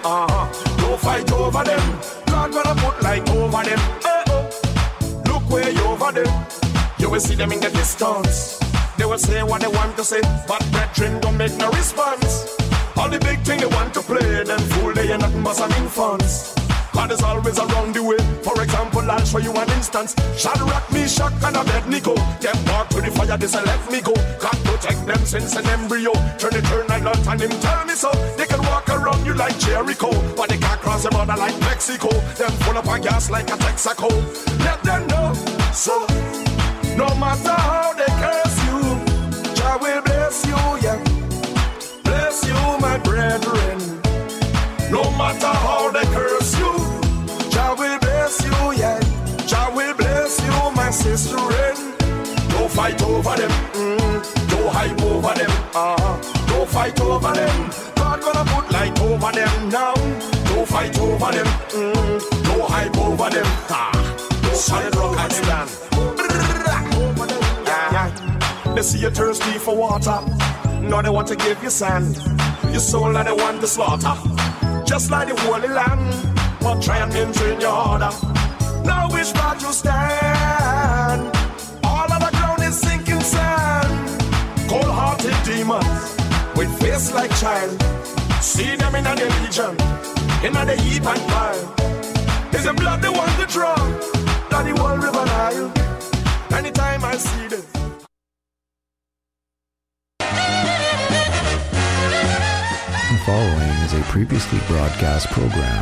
Don't fight over them. God gonna put light over them. Look where you over them. You will see them in the distance. They will say what they want to say, but brethren don't make no response. All the big thing they want to play, them fool they ain't nothing but some infants. God is always around the way. For example, I'll show you an instance. Shadrach, Meshach, and Abednego. Them walk to the fire, they say let me go. God protect them since an embryo. Turn like Lot and him tell me so. They can walk around you like Jericho, but they can't cross the border like Mexico. Them full up of gas like a Texaco. Let them know. So, no matter how they curse you, Jah will bless you, yeah. Bless you, my brethren. No matter how they curse you, Jah will bless you, yeah. Jah will bless you, my sister. Don't fight over them, don't hype over them, don't fight over them. God gonna put light over them now. Don't fight over them, don't hype over them. Solid rock and stand. They see you thirsty for water, now they want to give you sand. Your soul that they want to slaughter, just like the Holy Land. But try and maintain your order. Now which part you stand? All of the ground is sinking sand. Cold-hearted demons with face like child. See them in the legion, in the heap and pile. Is the blood they want to draw? That the whole river Nile. Anytime I see them. The following is a previously broadcast program.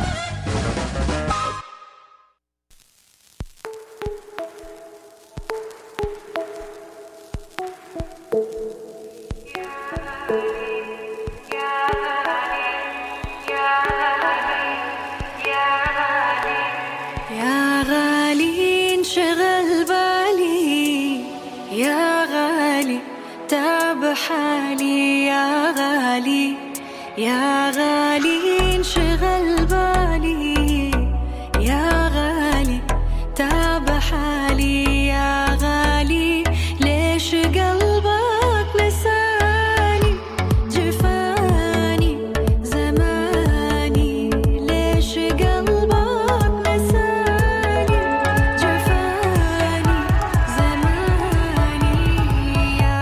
يا غالي انشغل بالي يا غالي تاب حالي يا غالي يا غالي انشغل بالي يا غالي تاب حالي يا غالي ليش قلبك نساني جفاني زماني ليش قلبك نساني جفاني زماني يا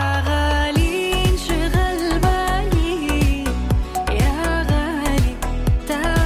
غالي انشغل بالي يا غالي تاب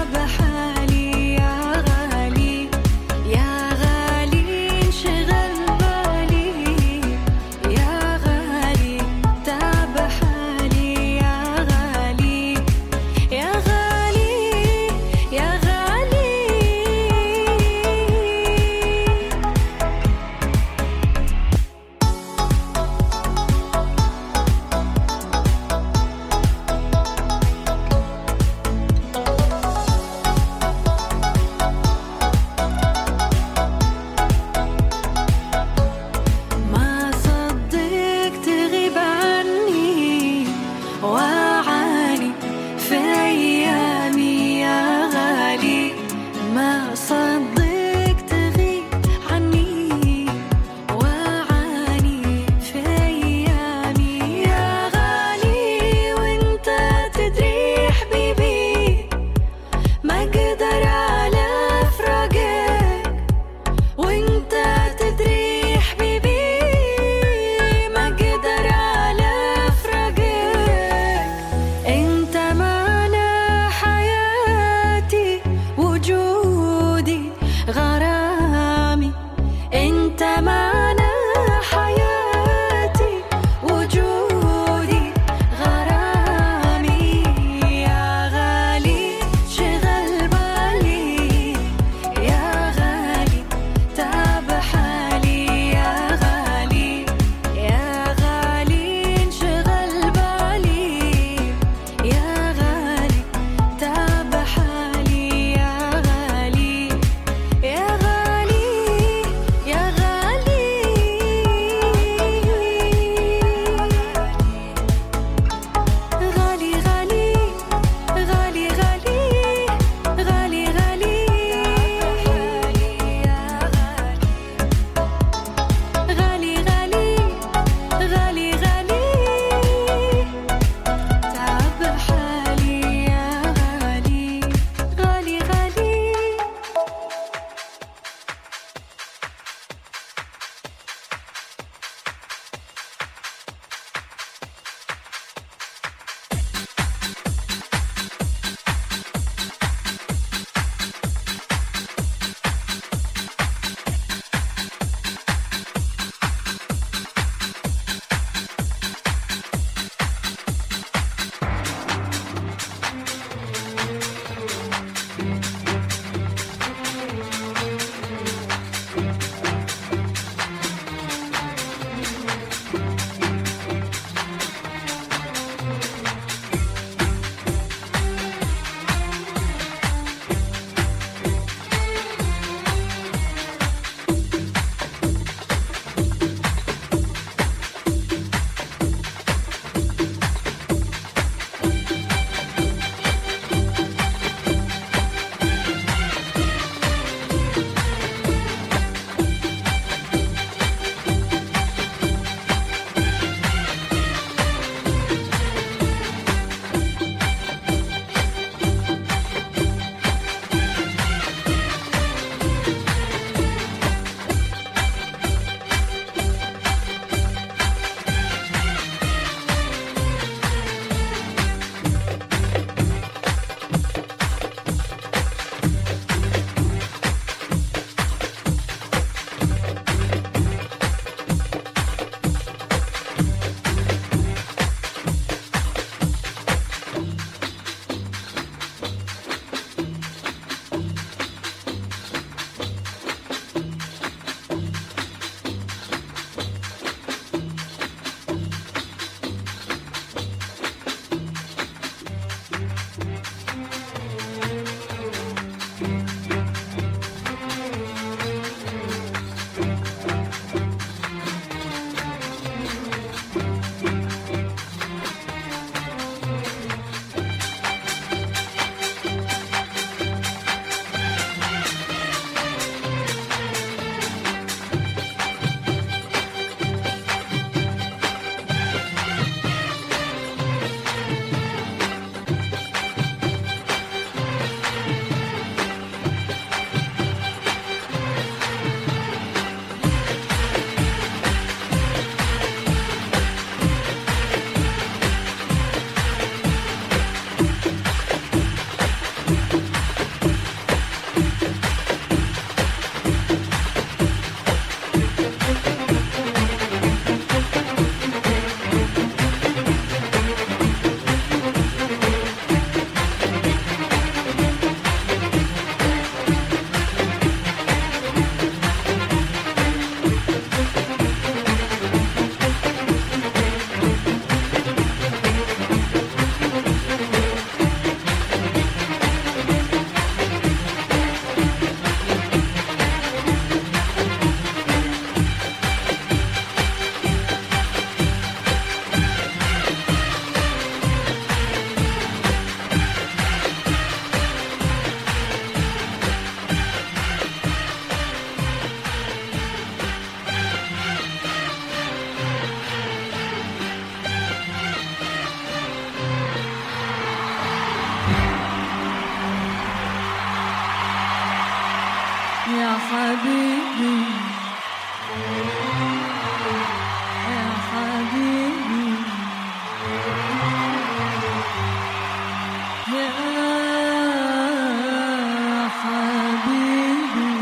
حبيبي يا حبيبي يا حبيبي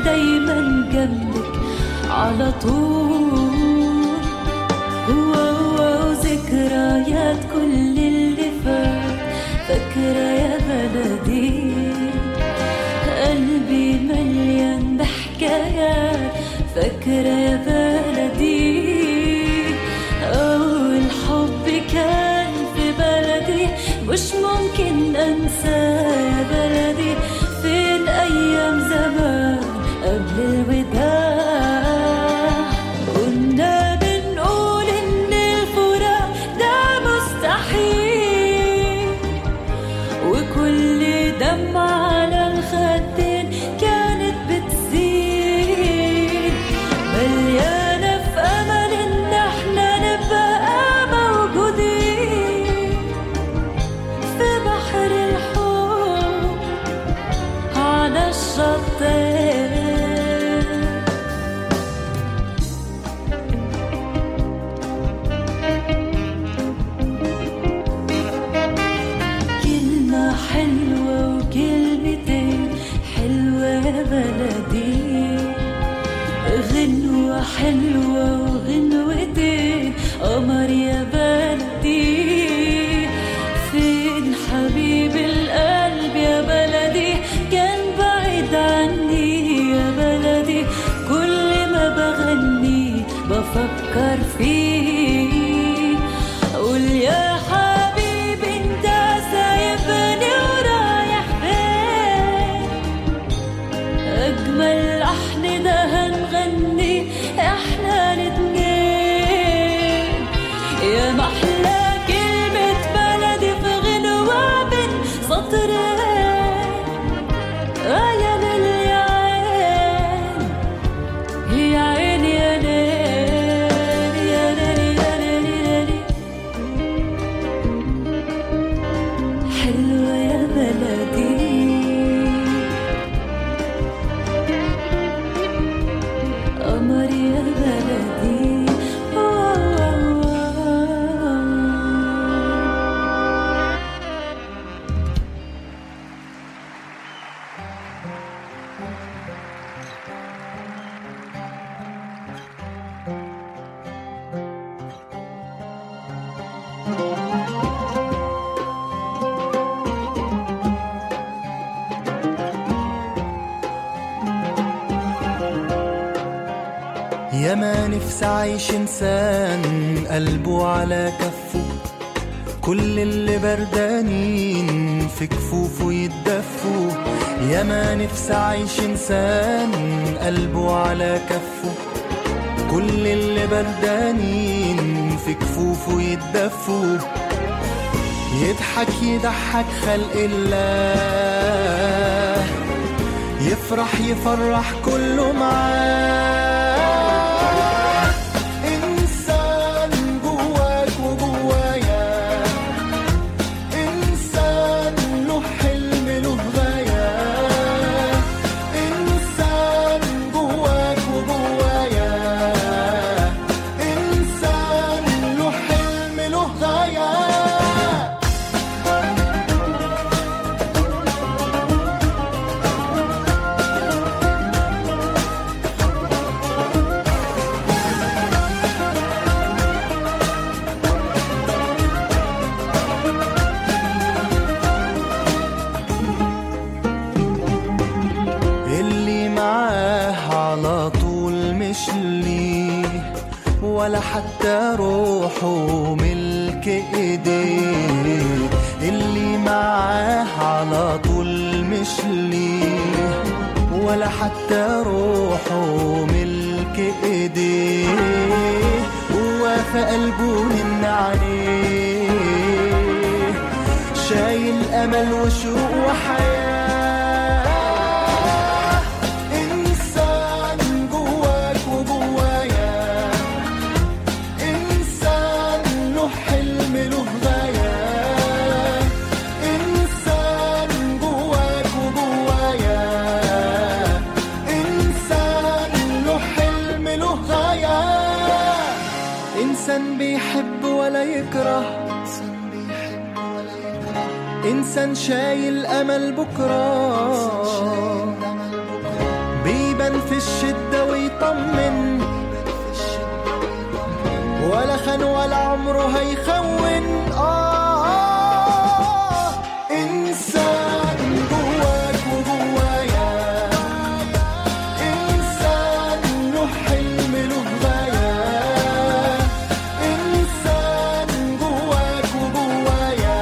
دايما جنبك على طول. وذكريات كل اللي فات فاكرة يا بلدي، قلبي مليان بحكايات فاكرة يا بلدي. أول حب كان في بلدي مش ممكن أنسى يا بلدي. فين أيام زمان قبل الوداع كنا بنقول إن الفراق ده مستحيل، وكل دمعة على الخدين كانت بتزيد، مليانة في أمل إن احنا نبقى موجودين في بحر الحب على الشطين. كلمة حلوة وكلمتين حلوة يا بلدي، غنوة حلوة وغنوتين قمر يا بلدي. فين حبيب القلب يا بلدي، كان بعيد عني يا بلدي. كل ما بغني بفكر فيه، قول يا حبيبي انت سايبني ورايح فين. أجمل لحن ده هنغني احنا الاتنين، يا محلى كلمة بلدي في غنوة بين سطرين. يا ليل يا عين يا عين يا ليل يا ليل يا ليل يا ليل. حلوة يا بلدي قمر يا بلدي. يا ما نفسي عايش إنسان قلبه على كفه، كل اللي بردانين في كفوفه يتدفوا. يا ما نفسي عايش إنسان قلبه على كفه، كل اللي بردانين في كفوفه يتدفوا. يضحك يضحك خلق الله، يفرح يفرح كله معاه. إنسان جواك وجوايا، إنسان له حلم له غاية. إنسان جواك وجوايا، إنسان له حلم له غاية. ولا حتى روحه ملك ايديه، اللي معاه على طول مش ليه. ولا حتى روحه ملك ايديه، هو في قلبه من عليه، شايل امل وشوق وحياه. إنسان بيحب ولا يكره، إنسان شايل أمل بكرة، بيبان هيخن ولا عمره هيخون. إنسان جواك وجوايا، إنسان له حلم له غاية، إنسان جواك وجوايا،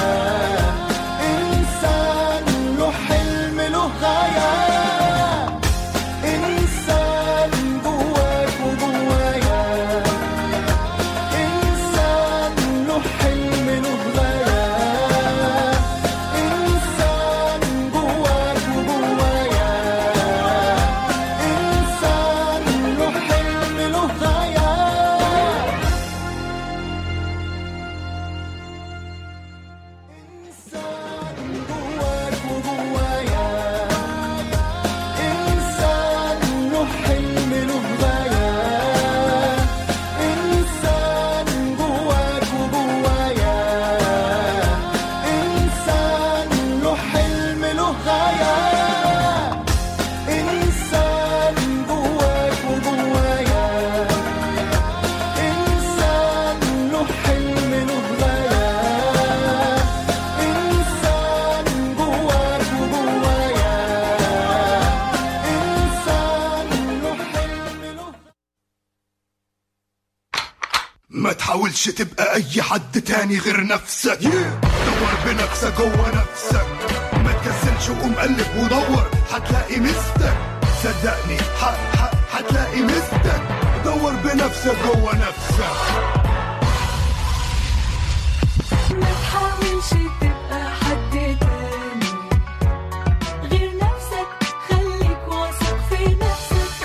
إنسان له حلم له غاية، إنسان جواك وجوايا، إنسان له حلم له غاية، إنسان جواك وجوايا، إنسان له حلم له غاية. إنسان جواك وجوايا، إنسان له حلم له غاية، إنسان جواك وجوايا، إنسان له حلم له غاية، إنسان جواك وجوايا، إنسان له حلم له غاية، إنسان جواك وجوايا، إنسان له حلم له. ما تحاولش تبقى اي حد تاني غير نفسك. دور بنفسك جوه نفسك، ما تكسلش وقوم قلب ودور هتلاقي مستك. صدقني هتلاقي مستك. دور بنفسك جوه نفسك. ما تحاولش تبقى حد تاني غير نفسك، خليك واثق في نفسك،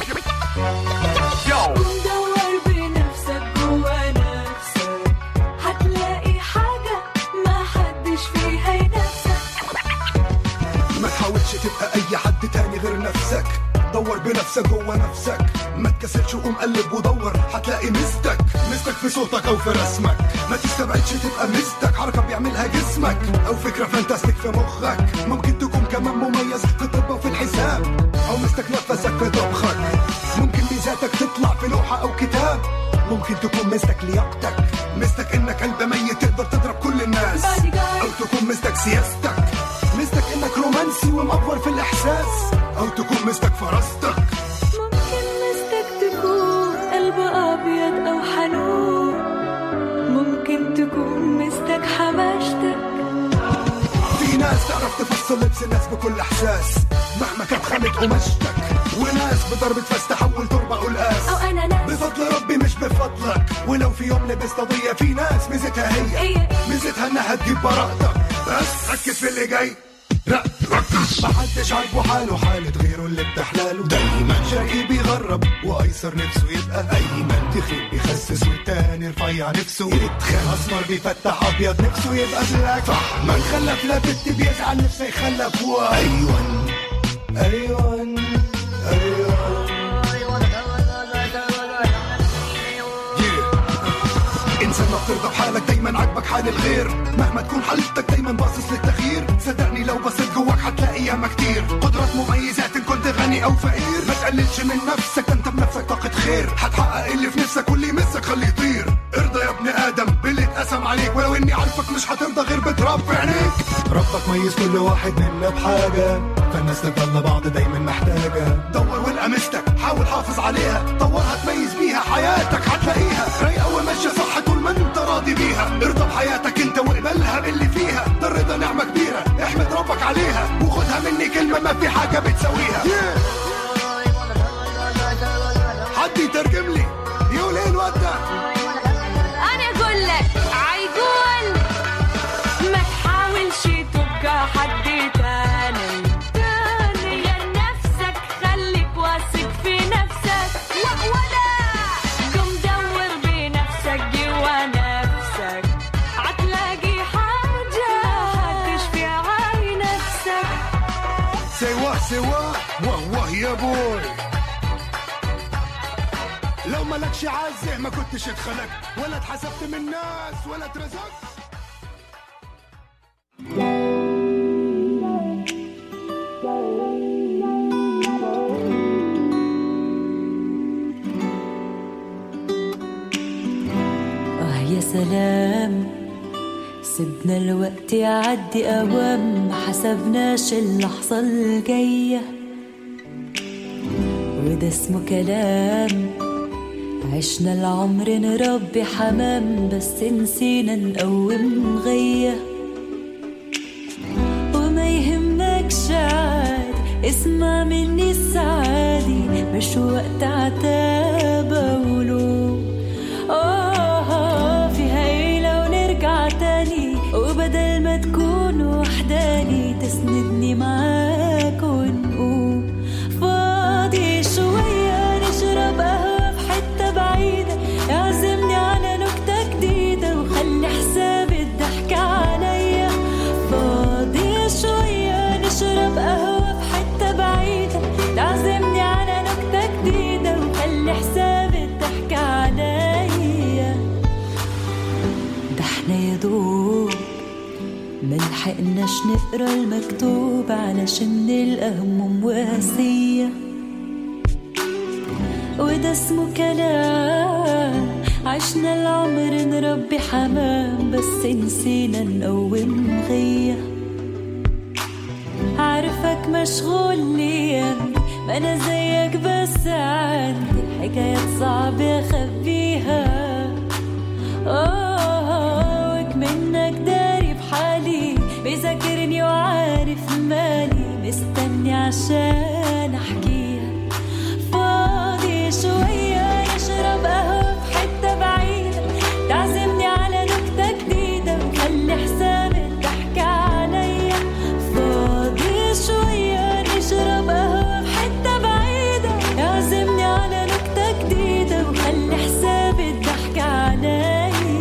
ودور بنفسك جوا نفسك، هتلاقي حاجة ما حدش فيها ينافسك. ما تحاولش تبقى اي حد تاني غير نفسك. دور بنفسك جوه نفسك، ما تكسلش وقوم قلب ودور هتلاقي مستك. مستك في صوتك او في رسمك، ما تستبعدش تبقى مستك. حركة بيعملها جسمك او فكرة فانتاستيك في مخك. ممكن تكون كمان مميز في الطب وفي الحساب، او مستك نفسك في طبخك. ممكن ميزاتك تطلع في لوحة او كتاب. ممكن تكون مستك لياقتك، مستك انك قلب ميت تقدر تضرب كل الناس. او تكون مستك سياستك، مستك انك رومانسي ومأفور في الاحساس. او تكون مستك فراستك. ممكن مستك تكون قلب أبيض أو حنون، ممكن تكون مستك حماشتك. في ناس تعرف تفصل لبس الناس بكل احساس مهما كانت خامة قماشتك. وناس بضربة فاس تحول تربة قلقاس. أو أنا ناس بفضل ربي مش بفضلك. ولو في يوم لبست قضية، في ناس ميزتها هي ميزتها انها تجيب براءتك. بس ركز في اللي جاي، ركز. محدش عاجبه حاله حالة غيره اللي بتحلاله. دايما شقي بيغرب وايسر نفسه يبقى ايمن. تخيل بيخسس والتاني رفيع نفسه يتخان. اسمر بيفتح ابيض نفسه يبقى بلاك. صح من خلف لا بنت بيزعل نفسه يخلف. ايوان ايوان ايوان. انسان ما بترضى بحالك، دايما عاجبك حال الغير. مهما تكون حالتك دايما باصص للتغيير. صدقني لو بصيت جواك هتلاقي ياما كتير. قدرات مميزات ان كنت غني او فقير. ما تقللش من نفسك، ده انت بنفسك طاقة خير. هتحقق اللي في نفسك واللي يمسك خليه يطير. ارضى يا ابن ادم باللي اتقسم عليك، ولو اني عارفك مش هترضى غير بتراب في عينيك. ربك ميز كل واحد منا بحاجة، فالناس تفضل بعض دايما محتاجة. دور والقى مستك، حاول حافظ عليها. طورها تميز بيها حياتك هتلاقيها رايقة وماشية صح طول ما انت راضي بيها. ارضى بحياتك انت واقبلها باللي فيها. ده الرضا نعمة كبيرة احمد ربك عليها، وخدها مني كلمة ما في حاجة بتسويها. حد يترجم لي يقول ايه الواد ده؟ أنا أقول لك عيقول ما تحاولش تبقى حد تاني غير نفسك، خليك واثق في نفسك. ولا قم دور بنفسك جوا نفسك، هتلاقي حاجة هتشفي عين نفسك. سوا واه يا بوي. لو مالكش عازة ما كنتش اتخلقت، ولا اتحسبت من الناس ولا اترزقت. كلام، سبنا الوقت يعدي أوام، ما حسبناش اللحظة الجاية، وده اسمه كلام. عشنا العمر نربي حمام، بس نسينا نقوم غية. وما يهمكش عادي، اسمع مني السعادي، مش وقت عتاب أولو. فيها ايه لو نرجع تاني، وبدل ما تكون وحداني تسندني معاك ونقوم. فاضي شوية نشرب قهوة في حتة بعيدة، اعزمني على نكتة جديدة وخلي حساب الضحكة عليا. فاضي شوية نشرب قهوة في حتة بعيدة، تعزمني على نكتة جديدة وخلي حساب الضحكة عليا. ده احنا يدوب ملحقناش نقرا المكتوب، علشان نلقى هموم واسية، وده اسمه كلام. عشنا العمر نربي حمام، بس نسينا نقوم غية. عارفك مشغول ليام، ما انا زيك بس عندي حكايات صعبة اخبيها. وكمنك داري بحالي، بيذاكرني وعارف مالي، مستني عشان احكيها. فاضي شوية نشرب قهوة في حتة بعيدة، تعزمني على نكتة جديدة وخلي حساب الضحكة عليا. فاضي شوية نشرب قهوة في حتة بعيدة، تعزمني على نكتة جديدة وخلي حساب الضحكة عليا.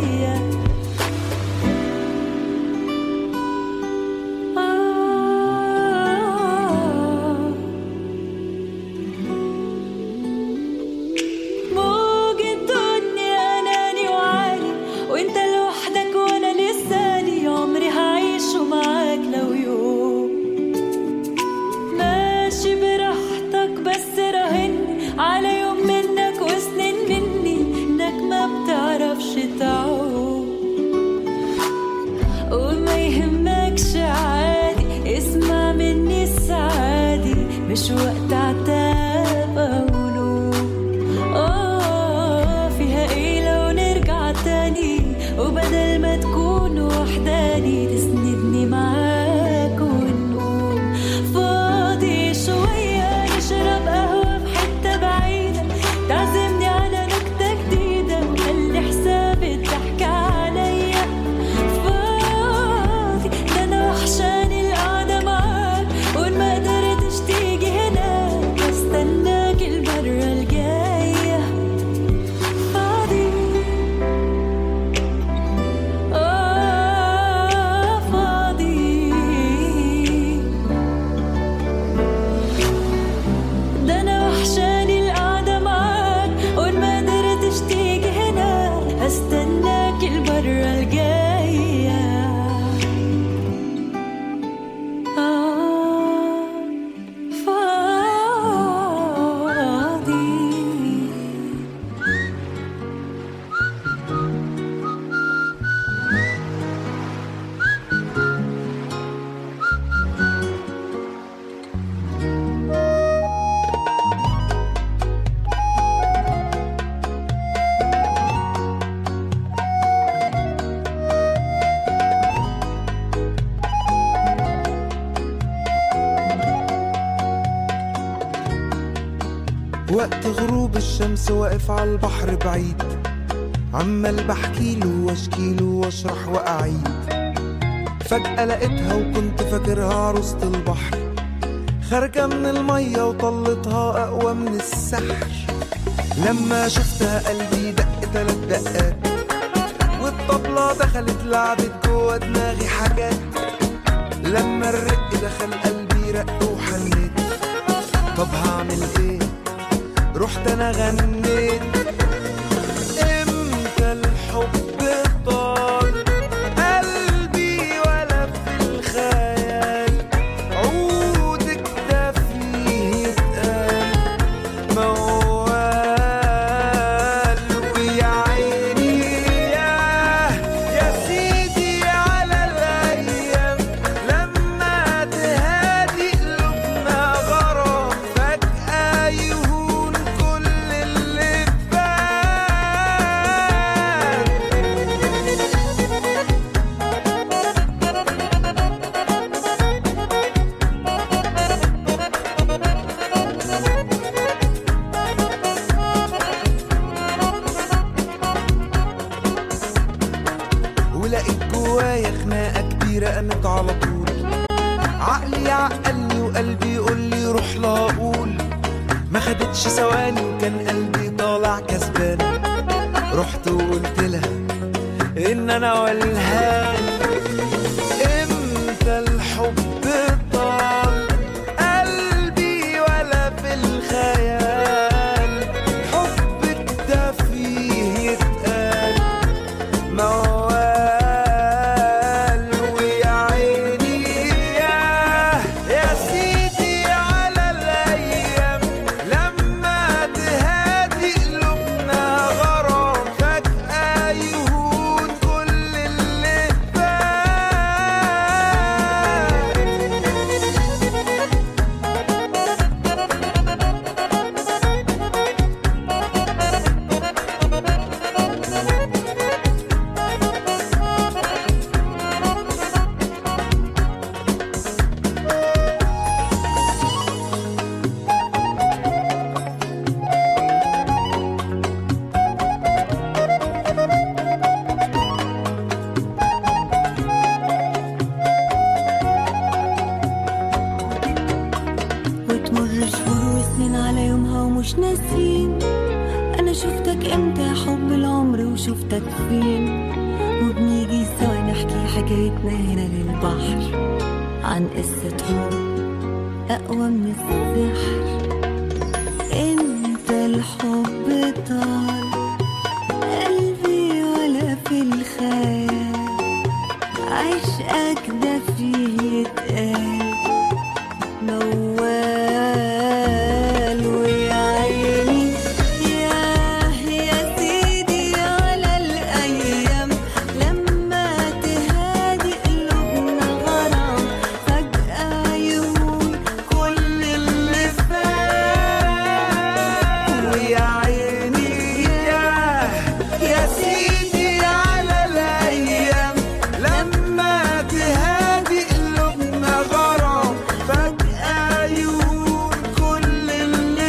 وما يهمكش عادي، اسمع مني السعادي، مش وقت عتاب أولو. فيها ايه لو نرجع تاني، وبدل ما تكون وحداني تسندني معاك ونقوم. فاضي شوية نشرب قهوة في حتة بعيدة، تعزمني على نكتة جديدة وخلي حساب الضحكة عليا. فاضي ده انا وحشاني القعدة معاك، وإن ما قدرتش تيجي هنا استناك المرة الجاية. فاضي فاضي ده انا وحشاني القعدة معاك، وإن ما قدرتش تيجي هنا استناك المرة الجاية. وقت غروب الشمس واقف على البحر بعيد، عمال بحكيله واشكيله واشرح واعيد. فجأة لقيتها وكنت فاكرها عروسة البحر، خارجة من المية وطلتها أقوى من السحر. لما شفتها قلبي دق 3 دقات، والطبلة دخلت لعبت جوا دماغي حاجات. لما الرق دخل قلبي رق وحنيت، طب هعمل ايه؟ رحت انا غنيت. امتى الحب طال قلبي ولا في الخيال، عودك ده فيه يتقال موال. ويا عيني يا وقلبي يقول لي روح لا اقول. ما خدتش ثواني وكان قلبي طالع كسبان. رحت وقلت لها ان انا والهان. امتى الحب طال قلبي ولا في الخيال. حبك ده فيه يتقال موال. ويا عيني يا سيدي على الايام لما تهادي قلوبنا غرام. فجأة يهون كل اللي وتمر شهور وسنين على يومها ومش ناسين. انا شفتك امتى يا حب العمر وشفتك فين. وبنيجي سوا نحكي حكايتنا هنا للبحر عن قصة حب اقوى من السحر. انت الحب طال قلبي ولا في الخيال. عشقك ده فيه يتقال موال. ويا عيني يا سيدي على الأيام لما تهادي قلوبنا غرام. فجأة يهون كل اللي فات. ويا عيني يا سيدي على الأيام لما تهادي قلوبنا غرام. فجأة يهون كل اللي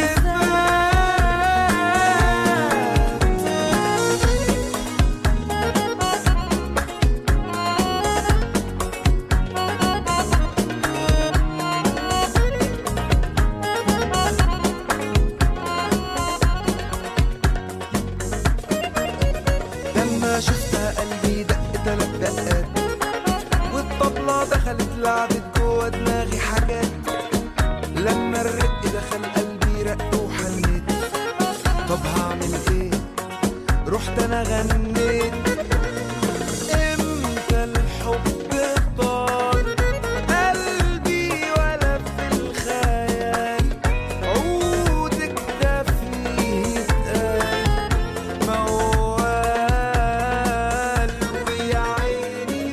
لما شفتها قلبي دق 3 دقات. والطبلة دخلت لعبت جوا دماغي حاجات. لما الرق دخل قلبي رق وحنيت. طب هعمل ايه رحت انا غنيت. امتى الحب طال قلبي ولا في الخيال. عودك ده فيه يتقال موال. ويا عيني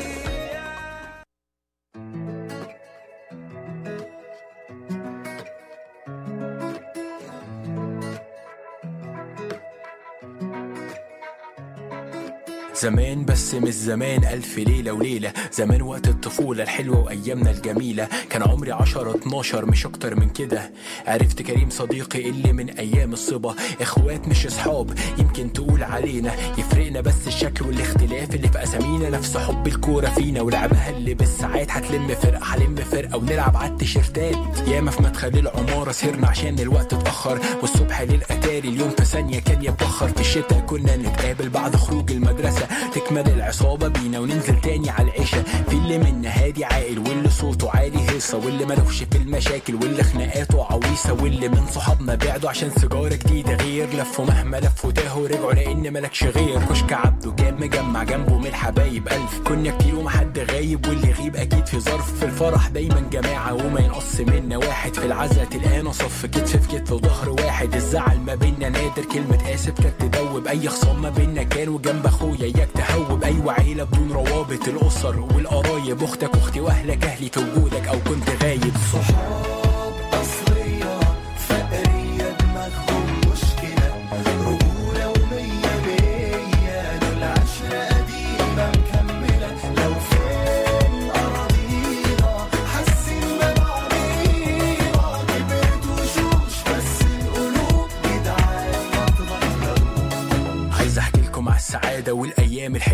زمان بس مش زمان 1000 ليلة وليلة. زمان وقت الطفولة الحلوة وأيامنا الجميلة. كان عمري 10-12 مش أكتر من كده. عرفت كريم صديقي اللي من أيام الصبا. إخوات مش أصحاب يمكن تقول علينا. يفرقنا بس الشكل والاختلاف اللي في أسامينا. نفس حب الكورة فينا ولعبها اللي بالساعات. هتلم فرقة هلم فرقة ونلعب على التيشيرتات. ياما في مدخل العمارة سهرنا عشان الوقت اتأخر. والصبح للأتاري اليوم في ثانية كان يتبخر. في الشتاء كنا نتقابل بعد خروج المدرسة. تكمل العصابة بينا وننزل تاني على العشاء. في اللي منا هادي عاقل واللي صوته عالي هيصة. واللي ملوش في المشاكل واللي خناقاته عويصة. واللي من صحابنا بعدوا عشان سيجارة جديدة غير. لفوا مهما لفوا تاهوا رجعوا لأن ملكش غير. كشك عبده كان مجمع جنبه من الحبايب 1000. كنا كتير ومحد غايب واللي يغيب أكيد في ظرف. في الفرح دايما جماعة وما ينقص منا واحد. في العزا تلقانا صف كتف في كتف وظهر واحد. الزعل ما بينا نادر كلمة آسف كانت تدوب. أي خصام ما بينا كان وجنب أخويا إياك تهوب. أيوة عيلة بدون روابط الأسر والقرايب. أختك أختي وأهلك أهلي في وجودك أو كنت غايب. صحاب أصلية فقرية دماغهم مشكلة. رجولة ومية مية دول عشرة قديمة مكملة. لو فين أراضينا حاسين ببعضينا. كبرت وشوش بس القلوب جدعان ما تغيروش. عايز أحكي لكم على السعادة والأيام الحلوة بينا.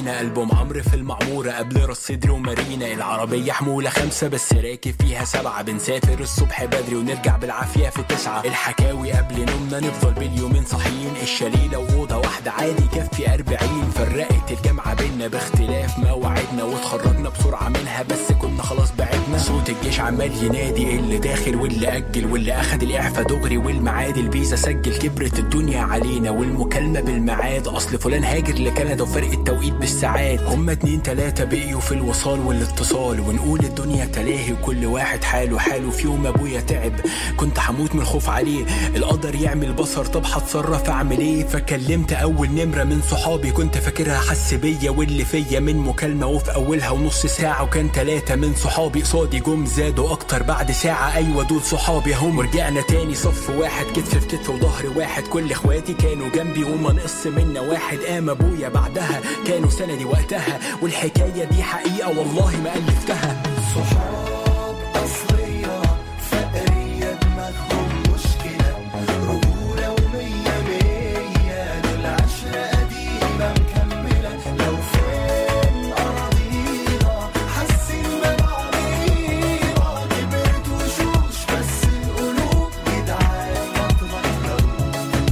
علينا. ألبوم عمرو في المعمورة قبل راس صدري ومارينا. العربية حمولة 5 بس راكب فيها 7. بنسافر الصبح بدري ونرجع بالعافية في 9. الحكاوي قبل نومنا نفضل باليومين صاحيين. الشليلة وأوضة واحدة عادي كفي 40. فرقت الجامعة بينا باختلاف مواعيدنا واتخرجنا بسرعة منها بس كنا خلاص بعدنا. صوت الجيش عمال ينادي اللي داخل واللي أجل واللي أخد الإعفاء دغري والمعاد الفيزا سجل. كبرت الدنيا علينا والمكالمة بالمعاد. أصل فلان هاجر لكندا وفرق التوقيت بالساعات. هما 2 3 بقيوا في الوصال والاتصال ونقول الدنيا تلاهي وكل واحد حاله. في يوم أبويا تعب كنت هموت من الخوف عليه. القدر يعمل بصر طب هتصرف أعمل إيه؟ فكلمت أول نمرة من صحابي كنت فاكرها حس بيا واللي فيا من مكالمة وفي أولها ونص ساعة. وكان 3 من صحابي قصادي جم زادوا أكتر بعد ساعة. أيوة دول صحابي هم. ورجعنا تاني صف واحد كتف في كتف وظهر واحد. كل إخواتي كانوا جنبي وما نقص منا واحد. قام أبويا بعدها كانوا سندي وقتها. والحكاية دي حقيقة والله ما ألفتها. صحاب أصلية فقرية دماغهم مشكلة. رجولة ومية مية دول عشرة قديمة مكملة. لو فين أراضينا حاسين ببعضينا. كبرت وشوش بس القلوب جدعان ما تغيروش.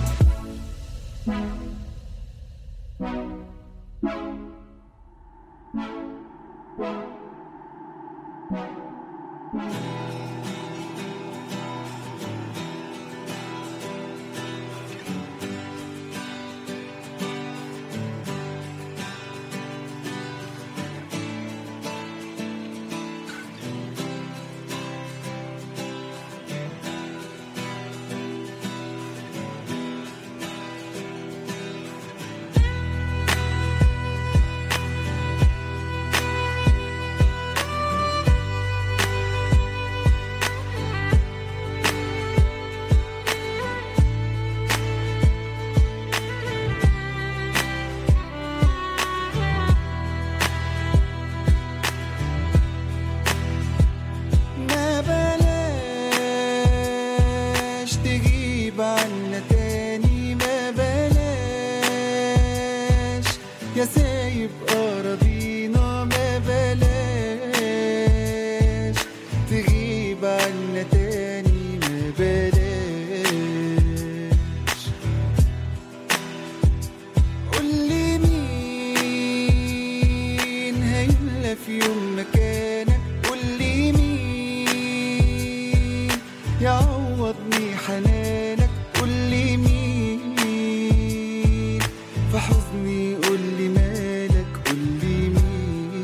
يا سايب أراضينا ما بلاش تغيب عنا تاني ما بلاش. قولي مين هيملى في يوم مكانك. قولي مين يعوضني حنانك. قولي مين في حزني. قولي مالك. قولي مين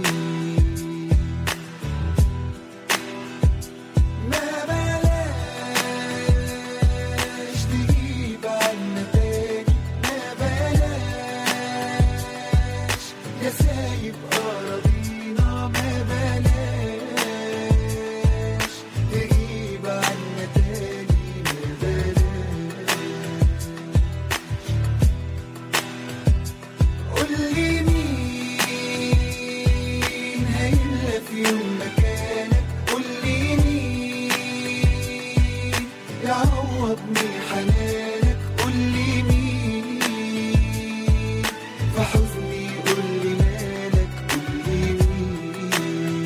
ما بلاش تجيب عنا تاني. ما بلاش يا سايب أراضينا. ما بلاش تجيب عنا تاني. ما بلاش. قولي مين هيملى في يوم مكانك. قولي مين يعوضني حنانك. قولي مين في حزني. قولي مالك. قولي مين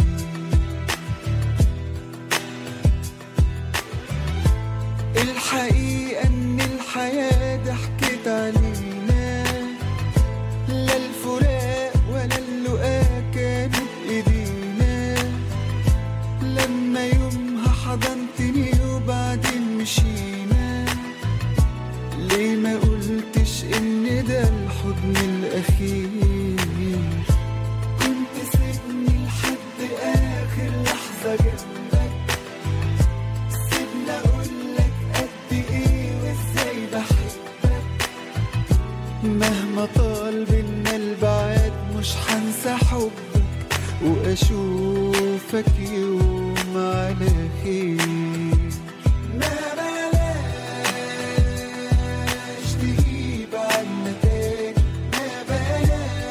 الحقيقة إن الحياة ضحكت علينا. لا الفراق ولا اللقاء كانت ايدينا. لما يومها حضنتني وبعدين مشينا. ليه ما قلتش ان ده الحضن الاخير. كنت سيبني لحد اخر لحظة جنبك. سيبني اقولك قد ايه وازاي بحبك. مهما طال بينا البعاد مش هنسى حبك. واشوفك يوم على خير. ما بلاش تجيب عنا تاني. ما بلاش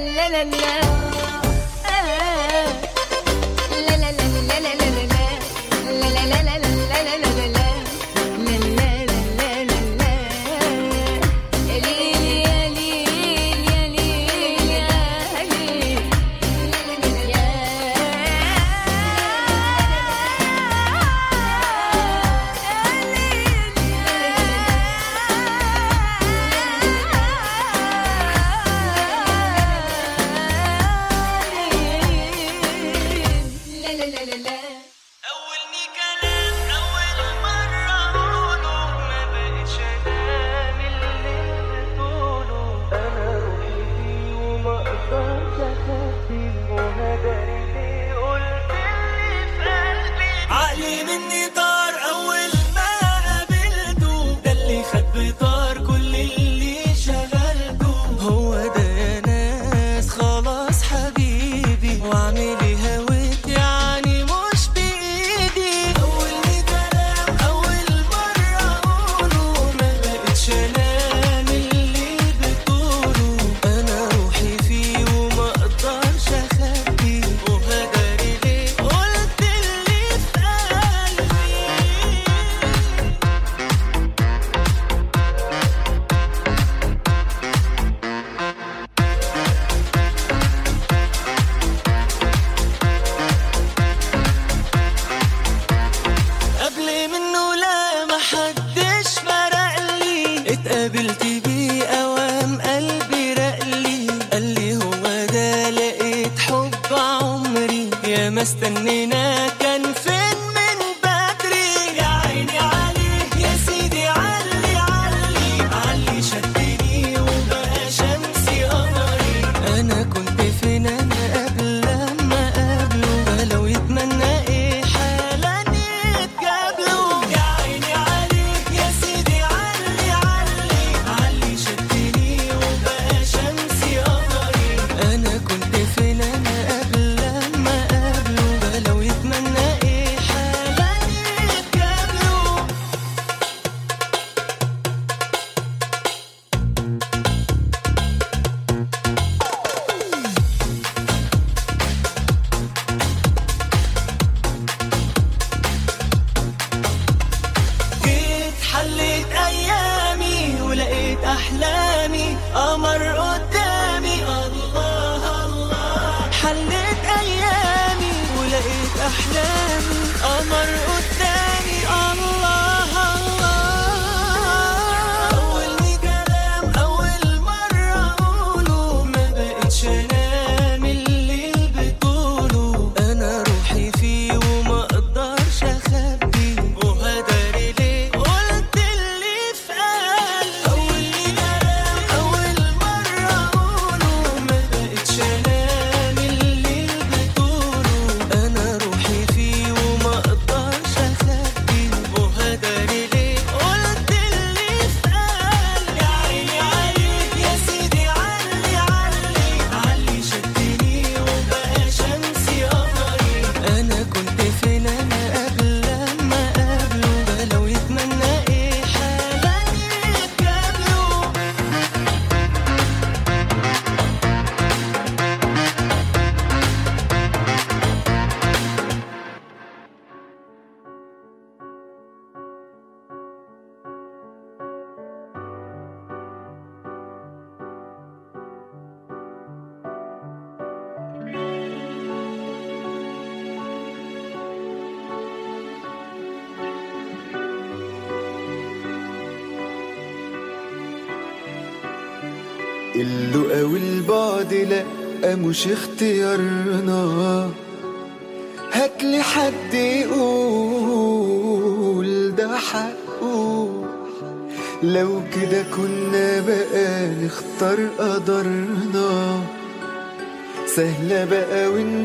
مستنينا كان فين من بدري يا عيني عليه يا سيدي علي علي علي شدني وبقى شمسي قمري انا كنت فين انا قبل لما قابله لو يتمنى ايه حالا يتقابلوا يا عيني عليه يا سيدي علي علي علي شدني وبقى شمسي قمري انا كنت فين انا قبل لما لو يتمنى ايه حالا يتقابلوا جيت حليت ايامي ولقيت احلامي قمر قدامي الله الله حليت ايامي ولقيت احلامي قمر قدامي الله الله اول كلام اول مره اقوله ما بقتش انام الليل بطوله انا روحي فيه وما اقدرش اخبي وهداري ليه قلت اللي في قلبي اول كلام اول مره اقوله ما بقتش انام الليل بطوله انا روحي فيه وما اقدرش اخبي وهداري ليه قلت اللي في قلبي يا عيني عليك يا سيدي علي علي علي شدني وبقى شمسي قمري انا كنت فين انا قبل لما قابله لو يتمنى ايه حالا يتقابلوا اللقا والبعد لأ مش اختيارنا هاتلي حد يقول لو كده كنا بقى نختار قدرنا، سهلة بقى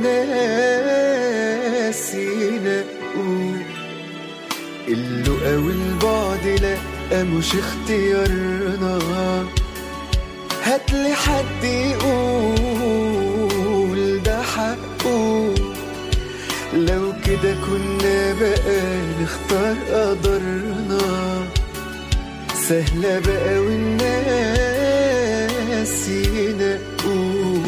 والناس ينقوا اللقا والبعد، لأ مش اختيارنا. هاتلي حد يقول ده حقه، لو كده كنا بقى نختار قدرنا، سهلة بقى والناس ينقوا.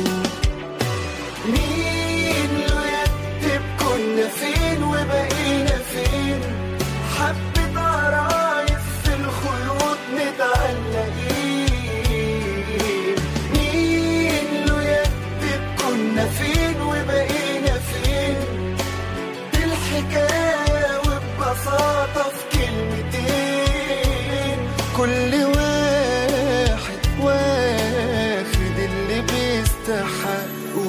مين له يكتب كنا فين وبقينا فين؟ حبة عرايف في الخيوط متعلقين. مين له يكتب كنا فين وبقينا فين؟ دي الحكاية وببساطة في كلمتين، كل واحد واخد اللي بيستحقه.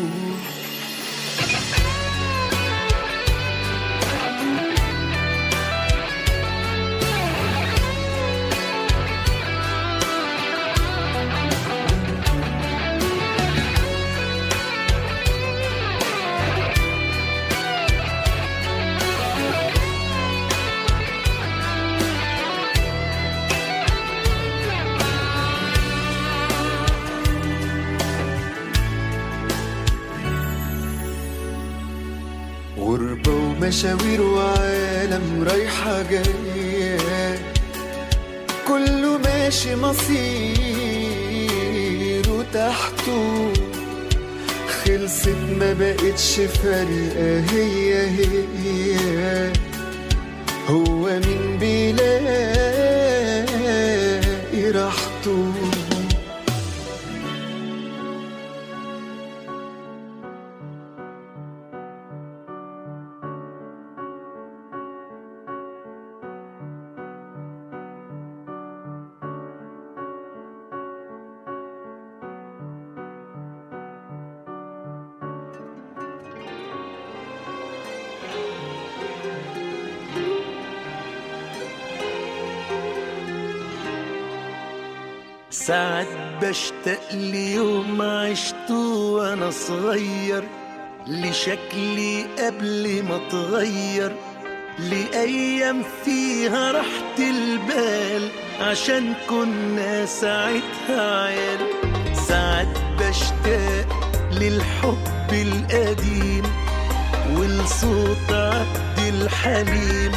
غربة ومشاوير وعالم رايحة جاية، كله ماشي مصيره تحته. خلصت ما بقتش فارقة، هي هو مين بيلاقي راحته. ساعات بشتاق ليوم عشته وانا صغير، لشكلي قبل ما اتغير، لأيام فيها راحة البال عشان كنا ساعتها عيال. ساعات بشتاق للحب القديم ولصوت عبد الحليم،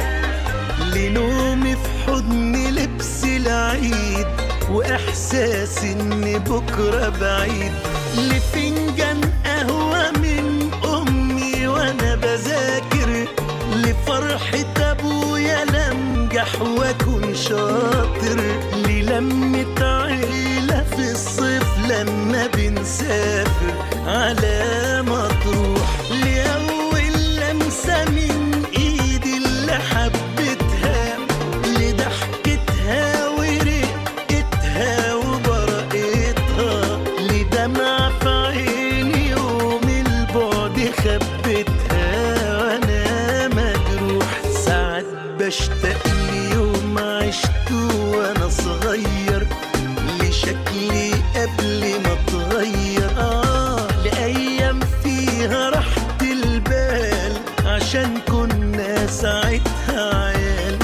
لنومي في حضن لبس العيد وإحساس إن بكرة بعيد، لفنجان قهوة من أمي وأنا بذاكر، لفرحة أبويا لمجح وأكون شاطر، للمة عيلة في الصيف لما بنسافر على مطروح، لأول لمسة من إيدي اللي حبتها، لضحكتها ورقتها وبرقتها، لدمع في عيني يوم البعد خبتها وأنا مجروح. ساعات بشتاق ليوم عشته وأنا صغير، لشكلي قبل ما اتغير، لأيام فيها راحة البال عشان كنا ساعتها عيال.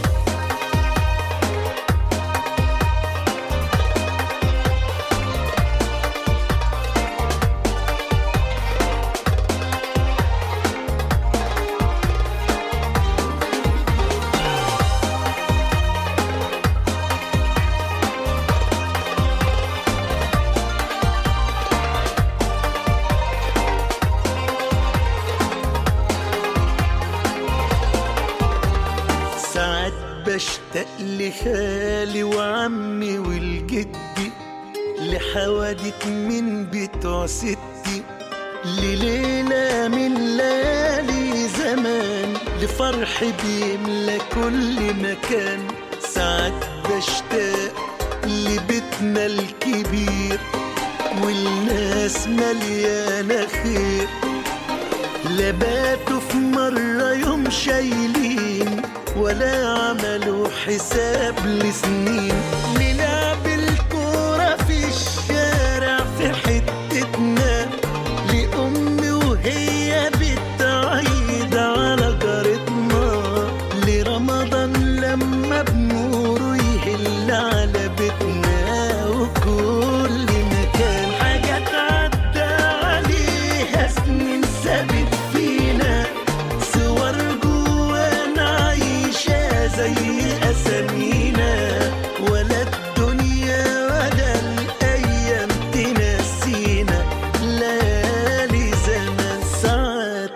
بشتاق لخالي وعمي والجدي، لحوادث من بتوع ستي، لليلة من ليالي زمان، لفرح بيملى كل مكان. ساعات بشتاق لبيتنا الكبير والناس مليانة خير، لباتوا في مرة يوم شايلين ولا عملوا حساب لسنين. نلعب الكورة في الشارع في حتتنا، لأمي وهي بتعيد على جارتنا، لرمضان لما بنوره يهل على بيتنا. وكل مكان حاجات عدى عليها سنين ثابت فينا، صور جوانا عايشة زي أسامينا، ولا الدنيا ولا الأيام تنسينا ليالي زمان ساعات.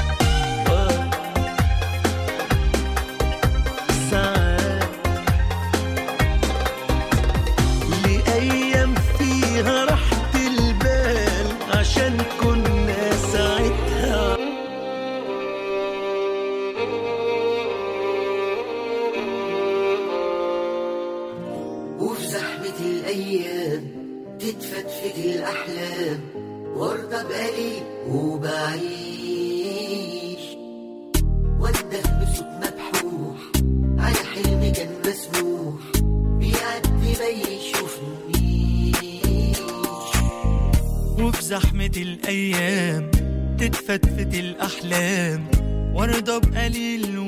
ساعات لأيام فيها راحة البال عشان كنا ساعتها. وفي زحمة الأيام تتفتفت الأحلام، وارضى بقليل وبعيش، وانده بصوت مبحوح على حلم كان مسموح، بيعدي ما يشوفنيش. وفي زحمة الأيام تتفتفت الأحلام، وارضى بقليل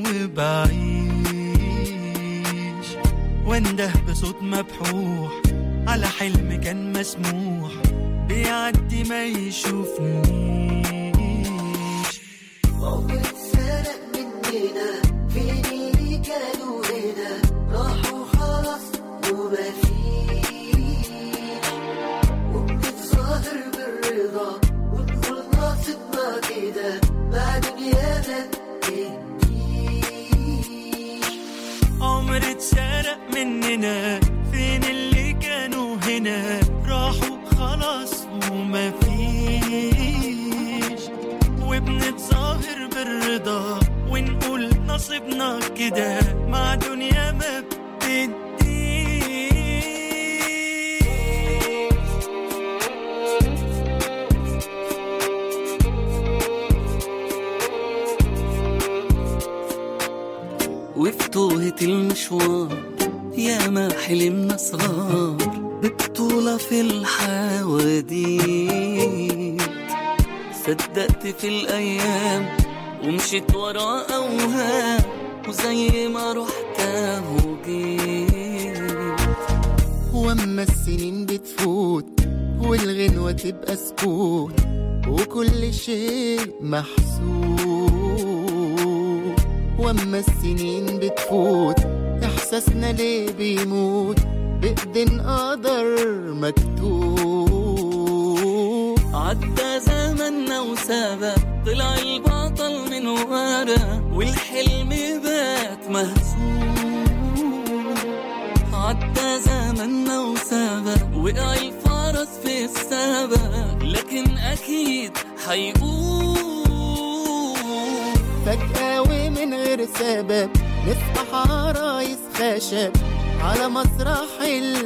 وبعيش، وانده بصوت مبحوح على حلم كان مسموح، بيعدي ما يشوفنيش. عمر اتسرق مننا، فين اللي كانوا هنا، راحوا خلاص وما فيش، وبنتظاهر بالرضا ونقول ناصبنا كده، مع دنيا ما تديش. عمر اتسرق مننا، فين اللي كانوا هنا، راحوا خلاص وما فيش، وبنتظاهر بالرضا ونقول نصيبنا كده، مع دنيا ما بتديش. وفي توهة المشوار يا ما حلمنا صغار، ببطولة في الحواديت، صدقت في الأيام ومشيت ورا أوهام، وزي ما رحت وجيت. واما السنين بتفوت والغنوة تبقى سكوت، وكل شيء محسوب. واما السنين بتفوت احساسنا ليه بيموت، بإيدين قدر مكتوب. عدى زمننا وسابق، طلع البطل من ورا، والحلم بات مهزوم. عدى زمننا وسابق، وقع الفرس في السابق، لكن أكيد حيقوم. فجأة ومن غير سبب نفتح عرايس خشب على مسرح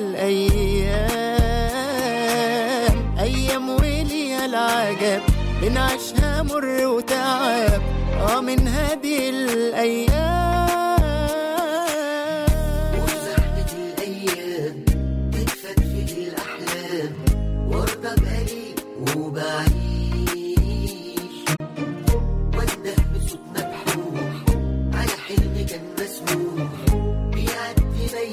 الأيام، أيام وليها العجب بنعيشها مر وتعب، من هذه الأيام. وفي زحمة الأيام تتفتفت الأحلام، وارضى بقليل وبعيش، وانده بصوت مبحوح على حلم كان مسموح، بيعدي ما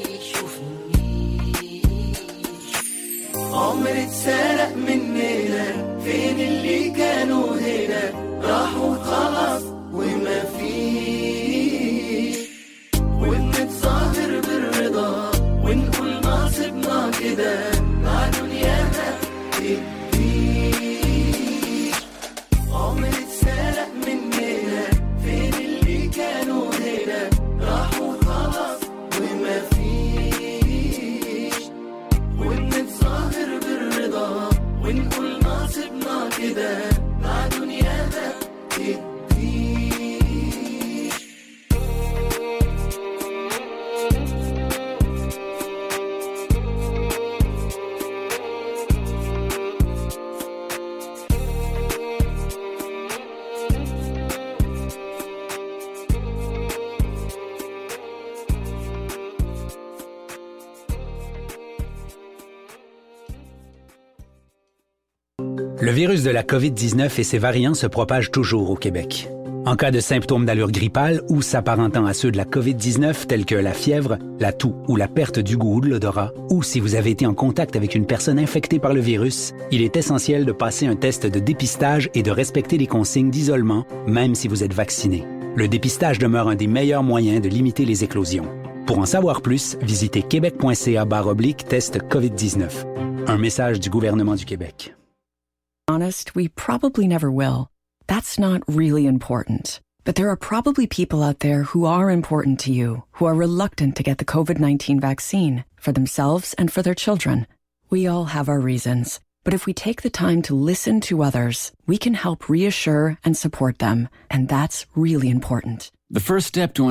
يشوفنيش. عمر اتسرق مننا، فين اللي كانوا هنا، راحوا خلاص وما فيش، وبنتظاهر بالرضا ونقول ناصبنا كده، مع دنيا ما تديش. عمر اتسرق مننا، فين اللي كانوا هنا، راحوا خلاص وما فيش، وبنتظاهر بالرضا ونقول ناصبنا كده، مع دنيا ما تديش. Le virus de la COVID-19 et ses variants se propagent toujours au Québec. En cas de symptômes d'allure grippale ou s'apparentant à ceux de la COVID-19 tels que la fièvre, la toux ou la perte du goût ou de l'odorat, ou si vous avez été en contact avec une personne infectée par le virus, il est essentiel de passer un test de dépistage et de respecter les consignes d'isolement, même si vous êtes vacciné. Le dépistage demeure un des meilleurs moyens de limiter les éclosions. Pour en savoir plus, visitez québec.ca/test COVID-19. Un message du gouvernement du Québec. Honest, we probably never will. That's not really important. But there are probably people out there who are important to you, who are reluctant to get the COVID-19 vaccine for themselves and for their children. We all have our reasons. But if we take the time to listen to others, we can help reassure and support them. And that's really important. The first step to